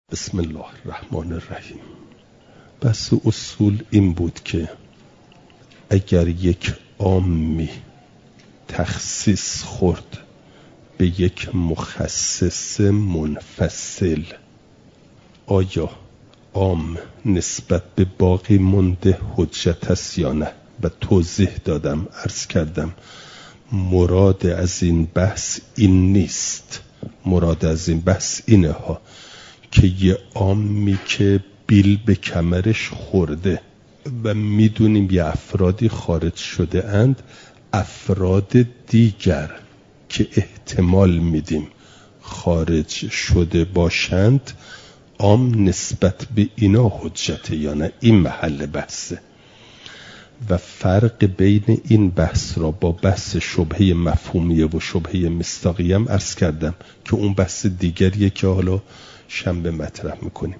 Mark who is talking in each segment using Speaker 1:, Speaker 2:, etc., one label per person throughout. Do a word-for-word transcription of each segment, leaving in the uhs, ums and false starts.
Speaker 1: بسم الله الرحمن الرحیم. بحث اصول این بود که اگر یک عامی تخصیص خورد به یک مخصص منفصل، آیا عام نسبت به باقی مونده حجت است یا نه؟ و توضیح دادم، عرض کردم مراد از این بحث این نیست. مراد از این بحث اینه ها که یه عامی که بیل به کمرش خورده و میدونیم یه افرادی خارج شده اند، افراد دیگر که احتمال میدیم خارج شده باشند، عام نسبت به اینا حجته یا نه؟ این محل بحثه. و فرق بین این بحث را با بحث شبهه مفهومیه و شبهه مصداقیه هم عرض کردم که اون بحث دیگریه که حالا شنبه مطرح میکنیم.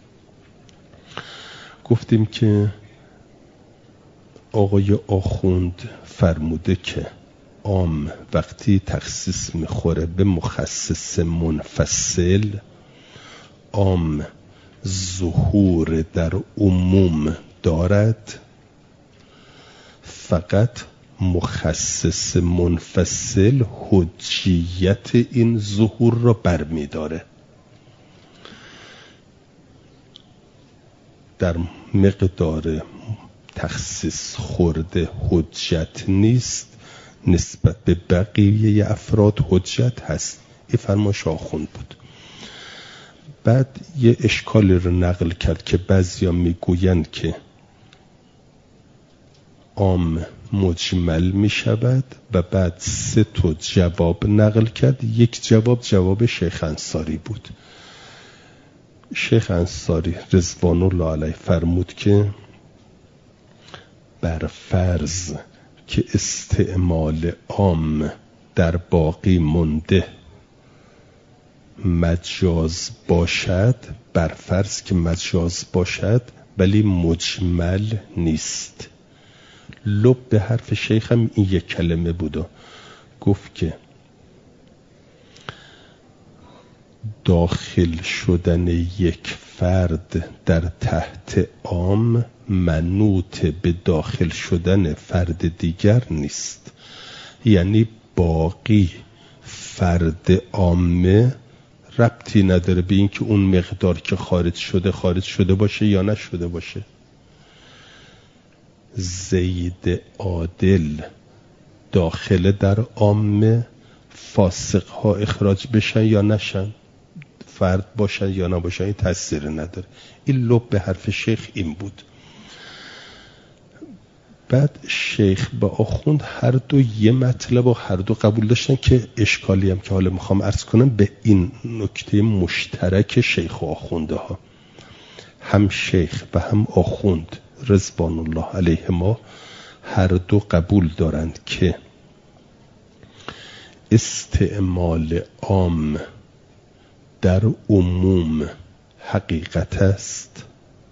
Speaker 1: گفتیم که آقای آخوند فرموده که عام وقتی تخصیص میخوره به مخصص منفصل، عام ظهور در عموم دارد، فقط مخصص منفصل حجیت این ظهور را برمیداره. در مقدار تخصیص خورده حجت نیست، نسبت به بقیه افراد حجت هست. این فرمایش آخوند بود. بعد یه اشکالی رو نقل کرد که بعضیا میگویند که عام مجمل می شود و بعد سه تا جواب نقل کرد. یک جواب جواب شیخ انصاری بود. شیخ انصاری رضوان الله علیه فرمود که بر فرض که استعمال عام در باقی مونده مجاز باشد، بر فرض که مجاز باشد ولی مجمل نیست. لب به حرف شیخ هم این یک کلمه بود. گفت که داخل شدن یک فرد در تحت عام منوط به داخل شدن فرد دیگر نیست. یعنی باقی فرد عامه ربطی نداره به این که اون مقدار که خارج شده خارج شده باشه یا نشده باشه. زید عادل داخل در عامه، فاسق ها اخراج بشن یا نشن، فرد باشن یا نباشن، این تاثیر نداره. این لب به حرف شیخ این بود. بعد شیخ با آخوند هر دو یه مطلب و هر دو قبول داشتن که اشکالی هم که حالا میخوام عرض کنم به این نکته مشترک شیخ و آخونده ها. هم شیخ و هم آخوند رضوان الله علیهما هر دو قبول دارند که استعمال عام در عموم حقیقت است.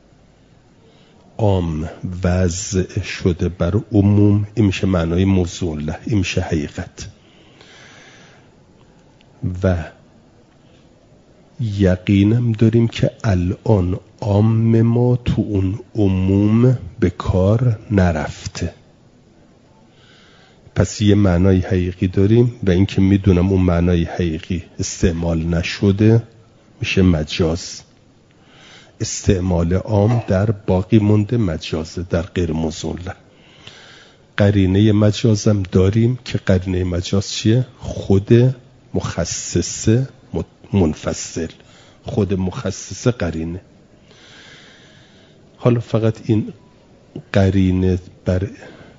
Speaker 1: عام وضع شده بر عموم، این میشه معنای موضوع له، این میشه حقیقت. و یقینم داریم که الان عام ما تو اون عموم به کار نرفته. پس یه معنای حقیقی داریم و این که میدونم اون معنای حقیقی استعمال نشده میشه مجاز. استعمال عام در باقی مونده مجازه، در غیر موزون. قرینه مجازم داریم که قرینه مجاز چیه؟ خود مخصص منفصل، خود مخصص قرینه. حالا فقط این قرینه بر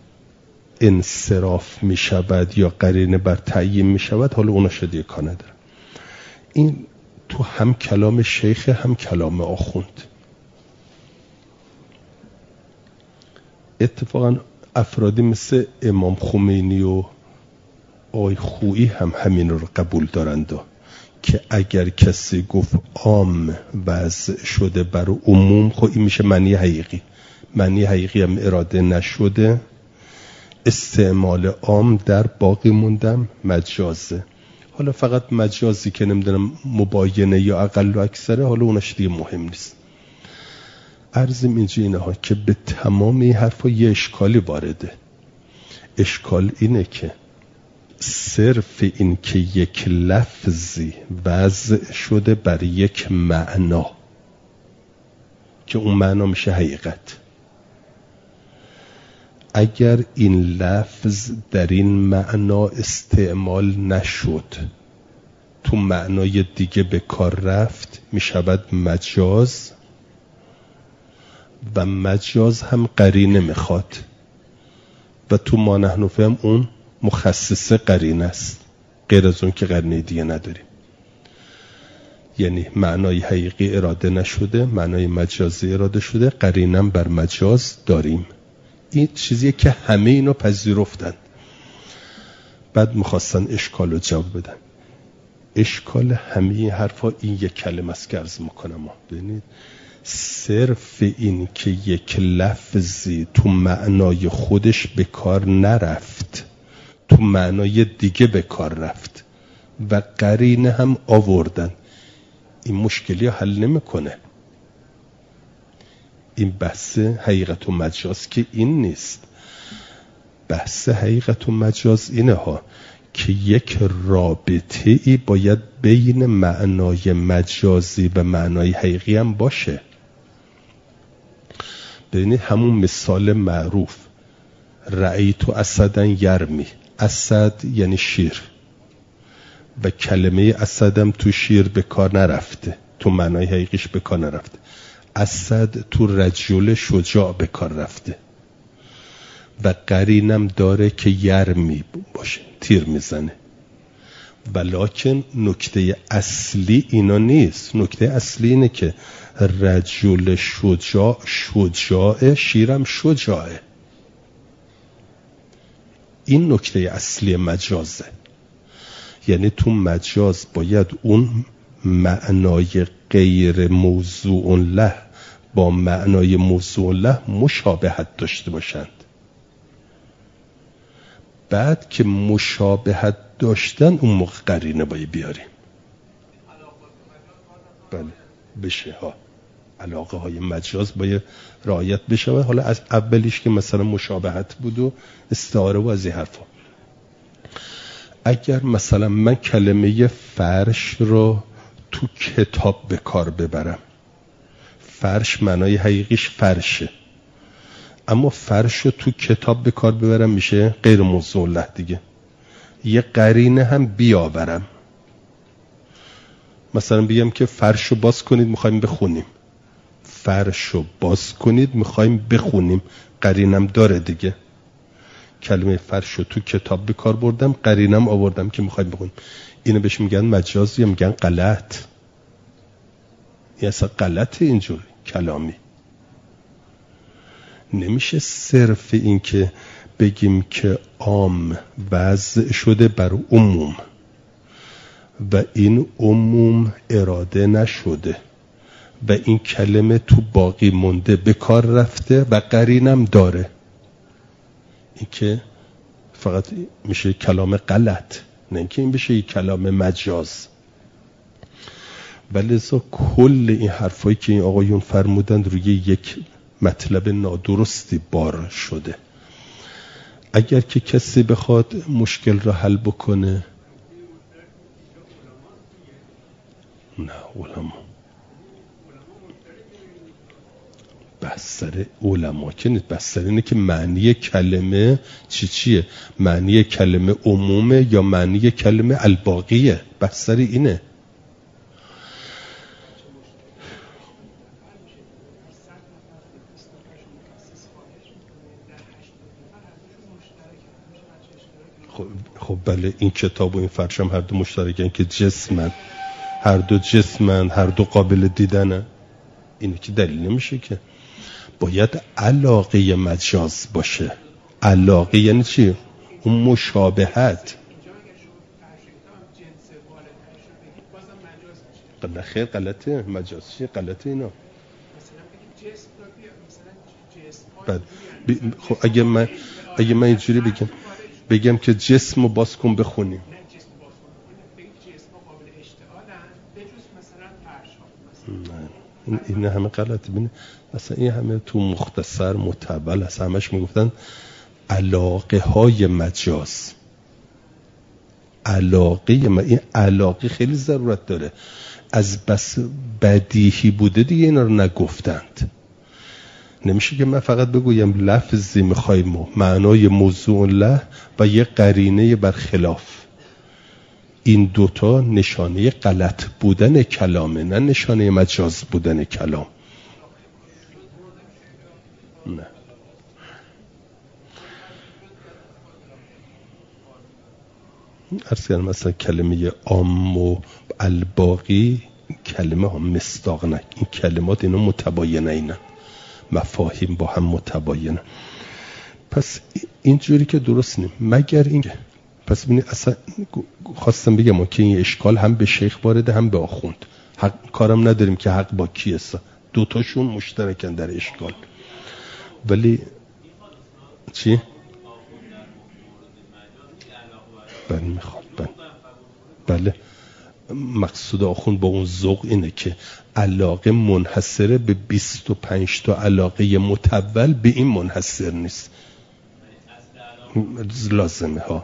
Speaker 1: انصراف می شود یا قرینه بر تعیین می شود، حالا اونا شده کار ندارم. این تو هم کلام شیخ هم کلام آخوند. اتفاقا افرادی مثل امام خمینی و آی خویی هم همین رو قبول دارند که اگر کسی گفت عام وضع شده بر عموم، خب این میشه معنی حقیقی. معنی حقیقی هم اراده نشده، استعمال عام در باقی موندم مجازه. حالا فقط مجازی که نمیدونم مباینه یا اقل و اکثره، حالا اونش دیگه مهم نیست. عرضم اینجا اینه ها که به تمام این حرفا یه اشکالی وارده. اشکال اینه که صرف این که یک لفظی وضع شده بر یک معنا که اون معنا میشه حقیقت، اگر این لفظ در این معنا استعمال نشد، تو معنای دیگه به کار رفت، میشود مجاز، و مجاز هم قرینه میخواد و تو ما نحن فهم اون مخصص قرینه است، غیر از اون که قرینه دیگه نداریم. یعنی معنای حقیقی اراده نشده، معنای مجازی اراده شده، قرینم بر مجاز داریم. این چیزیه که همه اینو پذیرفتن. بعد میخواستن اشکال رو جواب بدن. اشکال همه این حرفا این یک کلمه است که عرض میکنم. ببینید صرف این که یک لفظی تو معنای خودش به کار نرفت، تو معنای دیگه به کار رفت و قرینه هم آوردن، این مشکلی حل نمیکنه. این بحث حقیقت و مجاز که این نیست. بحث حقیقت و مجاز اینه ها که یک رابطه ای باید بین معنای مجازی و معنای حقیقی هم باشه. ببینید همون مثال معروف رأیت اسدن یرمی، اسد یعنی شیر و کلمه اسدم تو شیر به کار نرفته، تو معنای حقیقیش به کار نرفته. اسد تو رجل شجاع به کار رفته و قرینم داره که یرمی باشه، تیر میزنه. ولیکن نکته اصلی اینا نیست. نکته اصلی اینه که رجل شجاع شجاعه، شیرم شجاعه. این نکته اصلی مجازه. یعنی تو مجاز باید اون معنای غیر موضوع له با معنای موضوع له مشابهت داشته باشند. بعد که مشابهت داشتن اون موقع قرینه باید بیاریم. بله بشه ها، علاقه های مجاز باید رعایت بشه. حالا از اولیش که مثلا مشابهت بود و استعاره و از این حرفا. اگر مثلا من کلمه فرش رو تو کتاب به کار ببرم، فرش معنای حقیقیش فرشه، اما فرش رو تو کتاب به کار ببرم میشه غیر موضوع له دیگه. یه قرینه هم بیاورم، مثلا بگم که فرش رو باز کنید میخوایم بخونیم، فرش رو باز کنید میخوایم بخونیم، قرینم داره دیگه. کلمه فرش رو تو کتاب به کار بردم، قرینم آوردم که میخوایم بخونیم. اینو بهش میگن مجاز یا میگن غلط. این اصلا غلطه اینجور کلامی. نمیشه صرف این که بگیم که عام وضع شده بر عموم و این عموم اراده نشده و این کلمه تو باقی مونده به کار رفته و قرینم داره. این که فقط میشه کلام غلط، نه اینکه این بشه یک کلام مجاز. ولذا کل این حرفایی که این آقایون فرمودند روی یک مطلب نادرستی بار شده. اگر که کسی بخواد مشکل را حل بکنه، نه علما بستر علما که نیست، بستر اینه که معنی کلمه چی چیه، معنی کلمه عمومه یا معنی کلمه الباقیه، بستر اینه. خب بله این کتاب و این فرش هم هر دو مشترکن که جسمن، هر دو جسمن، هر دو قابل دیدنن. اینه که دلیل نمیشه که باید علاقه مجاز باشه. علاقه یعنی چی؟ اون مشابهت. نه خیر غلطه، مجاز چیه؟ غلطه اینا. بعد خب اگه من اگه من اینجوری بگم بگم که جسم رو باز کن بخونیم، این همه غلط بینه. اصلا این همه تو مختصر متول هست، همش میگفتن علاقه های مجاز. علاقه ما این علاقه خیلی ضرورت داره، از بس بدیهی بوده دیگه اینا رو نگفتند. نمیشه که من فقط بگویم لفظی میخوایم معنای موضوع له و یه قرینه برخلاف. این دوتا نشانه غلط بودن کلامه، نه نشانه مجاز بودن کلام. نه عرض کردم مثلا کلمه عام و الباقی کلمه ها مصداق نه، این کلمات اینا متباینه، اینا مفاهیم با هم متباینه. پس اینجوری که درست نیم مگر این. پس ببینید اصلا خواستم بگم که این اشکال هم به شیخ وارده هم به آخوند. حق کارم نداریم که حق با کی است، دوتاشون مشترکن در اشکال. ولی چی؟ بله میخواد بله بله مقصود آخوند با اون ذوق اینه که علاقه منحصره به بیست و پنج تا علاقه متول به این منحصر نیست، لازمه ها.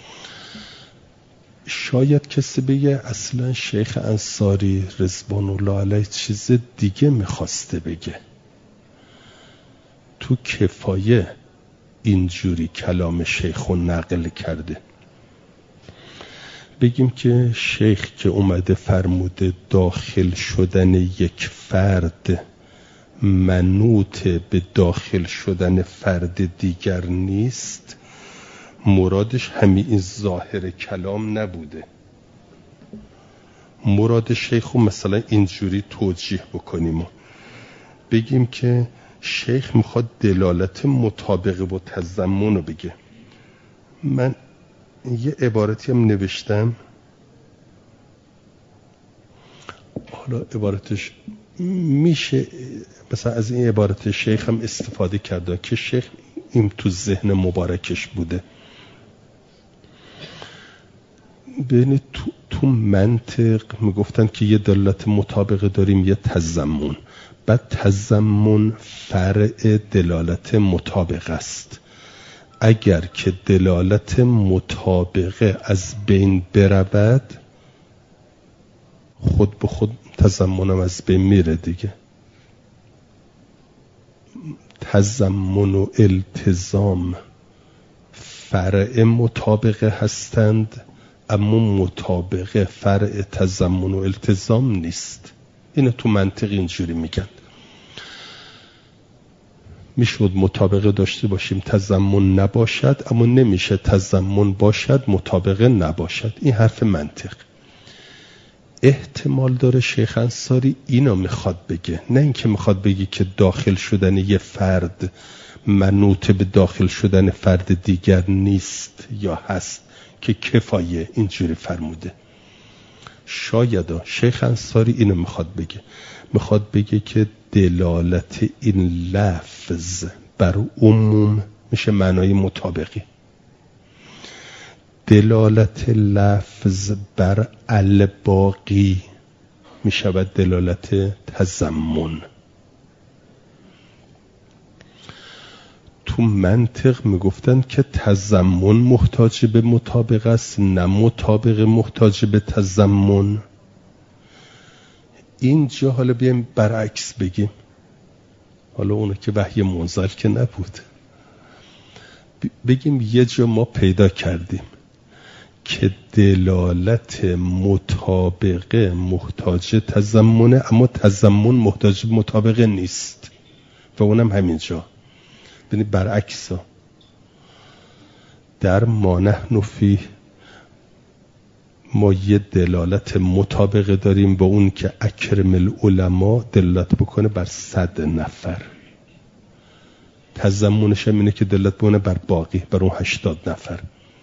Speaker 1: شاید کسی بگه اصلا شیخ انصاری رضوان الله علیه چیز دیگه میخواسته بگه. تو کفایه اینجوری کلام شیخو نقل کرده. بگیم که شیخ که اومده فرموده داخل شدن یک فرد منوط به داخل شدن فرد دیگر نیست، مرادش همین ظاهر کلام نبوده. مراد شیخو مثلا اینجوری توجیه بکنیم، بگیم که شیخ میخواد دلالت مطابقه و تضمن رو بگه. من یه عبارتی هم نوشتم، حالا عبارتش میشه مثلا از این عبارت شیخ هم استفاده کرده که شیخ این تو ذهن مبارکش بوده. ببینید تو, تو منطق میگفتن که یه دلالت مطابقه داریم، یه تضمن. بعد تضمن فرع دلالت مطابقه است. اگر که دلالت مطابقه از بین برود خود به خود تضمنم از بین میره دیگه. تضمن و التزام فرع مطابقه هستند، اما مطابقه فرع تضمن و التزام نیست. اینو تو منطق اینجوری میگن. میشود مطابقه داشته باشیم تضمن نباشد، اما نمیشه تضمن باشد مطابقه نباشد. این حرف منطق. احتمال داره شیخ انصاری اینو میخواد بگه، نه اینکه میخواد بگه که داخل شدن یه فرد منوط به داخل شدن فرد دیگر نیست یا هست که کفایه اینجوری فرموده. شاید شیخ انصاری اینو میخواد بگه، میخواد بگه که دلالت این لفظ بر عموم میشه معنای مطابقی، دلالت لفظ بر الباقی میشود دلالت تضمن. تو منطق میگفتن که تضمن محتاج به مطابقه است، نه مطابقه محتاج به تضمن. اینجا حالا بیایم برعکس بگیم، حالا اونو که وحی منزل که نبود، بگیم یه جا ما پیدا کردیم که دلالت مطابقه محتاج تضمنه، اما تضمن محتاج مطابقه نیست، و اونم همینجا. ببینید برعکس ها. در ما نحن فیه ما یه دلالت مطابقه داریم با اون که اکرم العلماء دلالت بکنه بر صد نفر، تضمنش هم اینه که دلالت بکنه بر باقی، بر اون هشتاد نفر.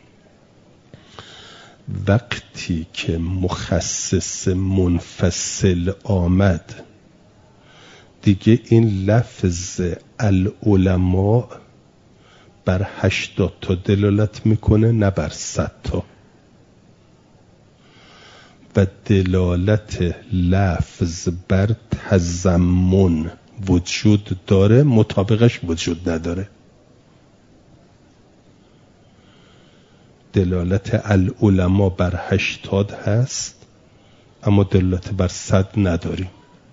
Speaker 1: وقتی که مخصص منفصل آمد دیگه این لفظ العلماء بر هشتاد تا دلالت میکنه، نه بر صد تا. و دلالت لفظ بر تضمن وجود داره، مطابقش وجود نداره. دلالت العلماء بر هشتاد هست اما دلالت بر صد نداریم.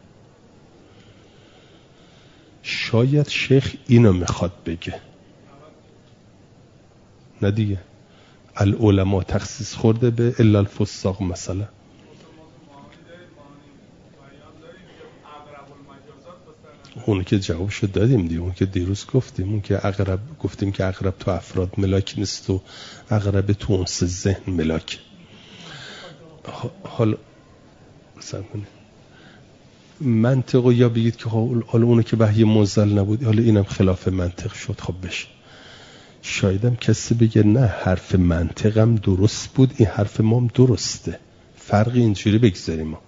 Speaker 1: شاید شیخ اینو میخواد بگه، نه دیگه، العلماء تخصیص خورده به الا الفساق مثلا. اون که جوابشو دادیم دیگه، اون که دیروز گفتیم، اون که اقرب گفتیم که اقرب تو افراد ملاک نیست و اقرب تو انس ذهن ملاک. حالا مثلا منطقو یا بگید که حالا اونو که وحی منزل نبود، حالا اینم خلاف منطق شد، خب بشه. شایدم کسی بگه نه حرف منطقم درست بود، این حرف ما هم درسته، فرقی اینجوری بگذاریم. ما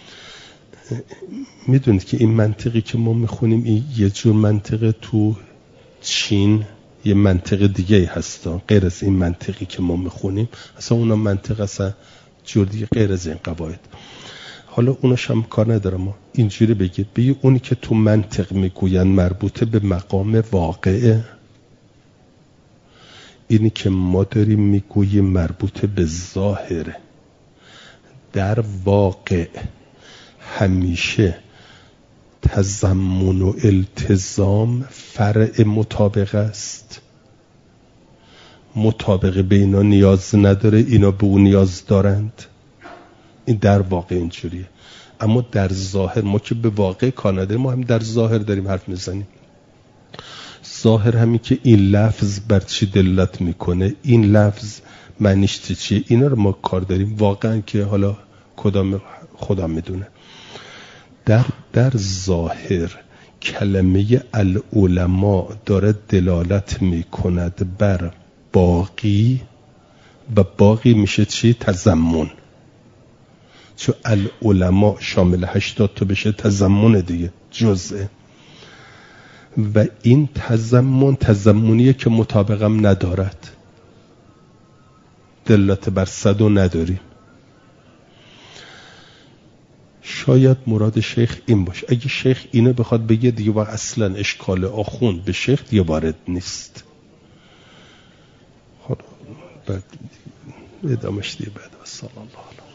Speaker 1: میدونید که این منطقی که ما میخونیم این یه جور منطقه تو چین یه منطقه دیگه هست غیر از این منطقی که ما میخونیم، اصلا اونا منطق اصلا جور دیگه غیر از این قواعد. حالا اونش هم کار نداره، ما اینجوری بگید بگید اونی که تو منطق میگوین مربوطه به مقام واقعه، اینی که ما داریم میگوییم مربوطه به ظاهره. در واقع همیشه تضمن و التزام فرع مطابقه است. مطابقه به اینا نیاز نداره، اینا به اون نیاز دارند. این در واقع اینجوریه. اما در ظاهر ما که به واقع کار نداریم، ما هم در ظاهر داریم حرف میزنیم. ظاهر همین که این لفظ بر چی دلالت میکنه، این لفظ معنیش چیه، اینا رو ما کار داریم. واقعا که حالا کدام خدا میدونه. در در ظاهر کلمه العلماء داره دلالت میکند بر باقی و باقی میشه چی؟ تضمن. چون العلماء شامل هشتاد تا بشه تضمن دیگه، جزءه. و این تضمن تضمنیه که مطابقم ندارد، دلالت بر صد و نداریم. شاید مراد شیخ این باشه. اگه شیخ اینو بخواد بگه دیگه و اصلا اشکال آخوند به شیخ دیگه وارد نیست. خب بعد ادامش دیگه بعد. صلی الله علیه